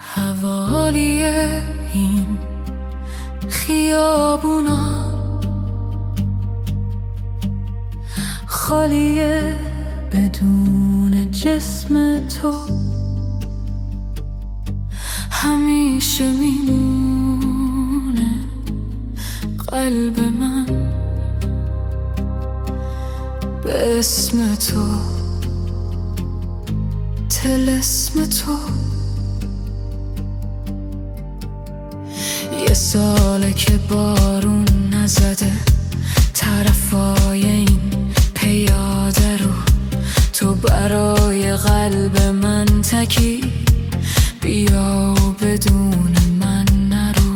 حوالی این خیابونا خالیه بدون جسم تو، همیشه میمونه قلب من به اسم تو، طلسم تو. یه ساله که بارون نزده طرفای این پیاده رو، تو برای قلب من تکی بیا و بدون من نرو.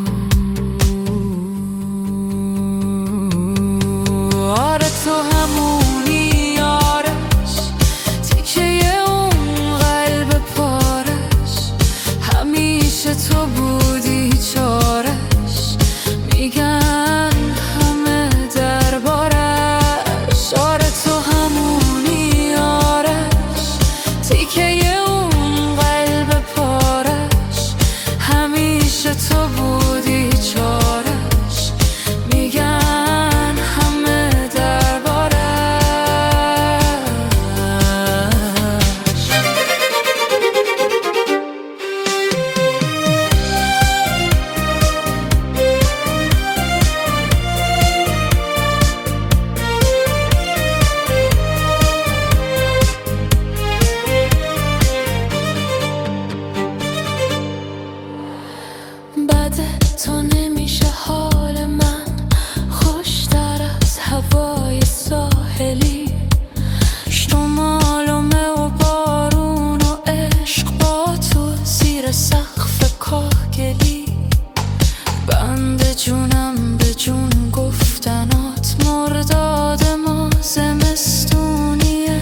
آره تو همونی آرش، تیکه اون قلب پارش، همیشه تو بودی چارش، میگن همه دربارش. آره تو همونی آرش، تیکه اون قلب پارش، همیشه تو بودی چارش، میگن همه دربارش. بعد تو نمیشه حال من خوشتر از هوای ساحلی، شمالومه و بارون و عشق با تو زیر سقف کاهگلی. بند جونم به جون گفتنات، مرداد ما زمستونیه،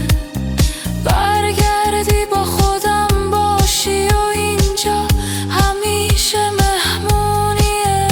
برگردی با خودم باشی و اینجا همیشه مهمونیه.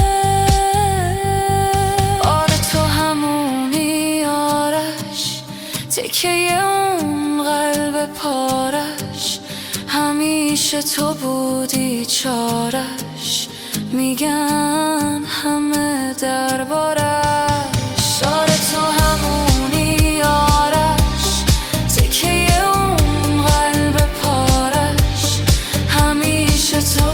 آره تو همونی آرش، تکیه اون قلب پارش، همیشه تو بودی چارش، میگن همه دربارش. آره تو همونی آرش، تکیه اون قلب پارش، همیشه تو